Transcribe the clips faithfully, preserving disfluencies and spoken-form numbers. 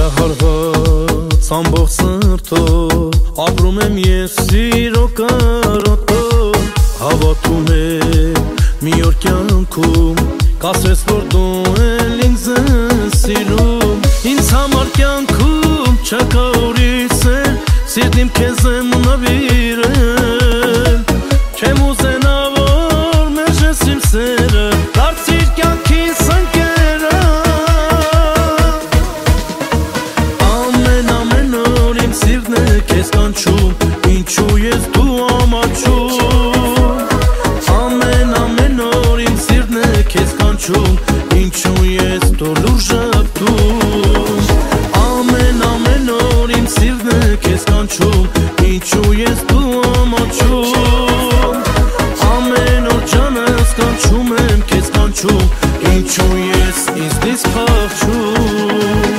Վերահարված ամբողջ սրտով ապրում եմ ես սիրո կարոտով Հավատում եմ մի օր կյանքում կասես որ դու էլ ինձ ես սիրում Ինձ համար կյանքում չկա ուրիշ էլ Սիրտ իմ քեզ եմ նվիրել Չեմ ուզենա որ մերժես իմ սերը Դարձիր կյանքիս ընկերը Ամեն ամեն օր իմ սիրտն է քեզ կանչում Ինչու ես դու ամաչում Ամեն ամեն օր իմ սիրտն է քեզ կանչում Ինչու ես դու լուր ժպտում Ամեն ամեն օր իմ սիրտն է քեզ կանչում Ինչու ես դու ամաչում Ամեն օր ջանս կանչում եմ քեզ կանչում Ինչու ես ինձնից փախչում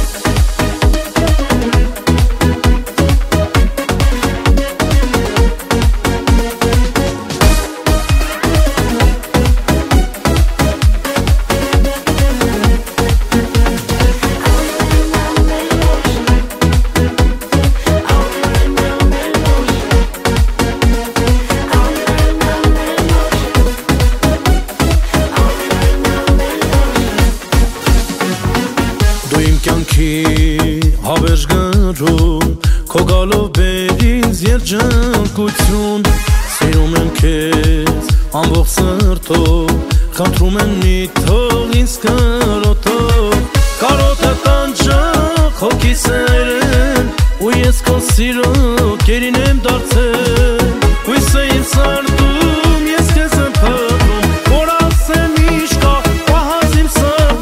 Հավերժ գրում Քո գալով բեր ինձ երջանկություն Սիրում եմ քեզ ամբողջ սրտով Խնդրում եմ մի թող ինձ կարոտով Կարոտը տանջող հոգի սերեն Ու ես քո սիրո կերին եմ դարձել Հույսը ինձ սարդում ես քեզ եմ փնտրում Որ ասեմ ինչ կա պահած իմ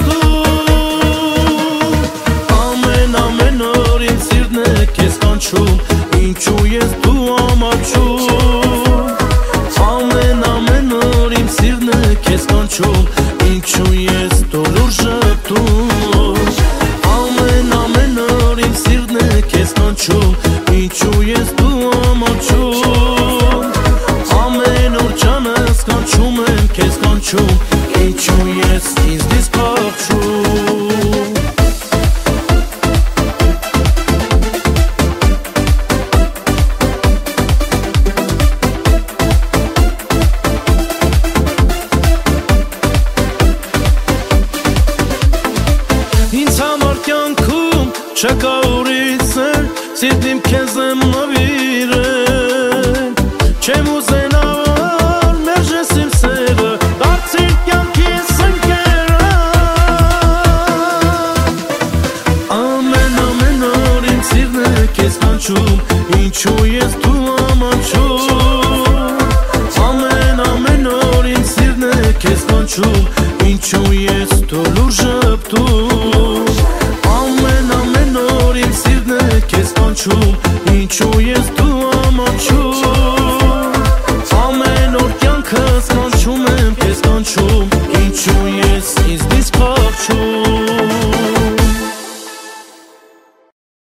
Ինչու ես դու ամաչում Ամեն ամեն օր իմ սիրտն է քեզ կանչում Ինչու ես դու լուր ժպտում Ամեն ամեն օր իմ սիրտն է քեզ կանչում Ինչու ես դու ամաչում Ամեն օր ջանս կանչում եմ քեզ կանչում Ինչու ես ինձնից փախչում Չկա ուրիշ էլ Սիրտ իմ քեզ եմ նվիրել Չեմ ուզենա որ մերժես իմ սերը Դարձիր կյանքիս ընկերը Ամեն ամեն օր իմ սիրտն է քեզ կանչում Ինչու ես դու ամաչում Ամեն ամեն օր իմ սիրտն է քեզ կանչում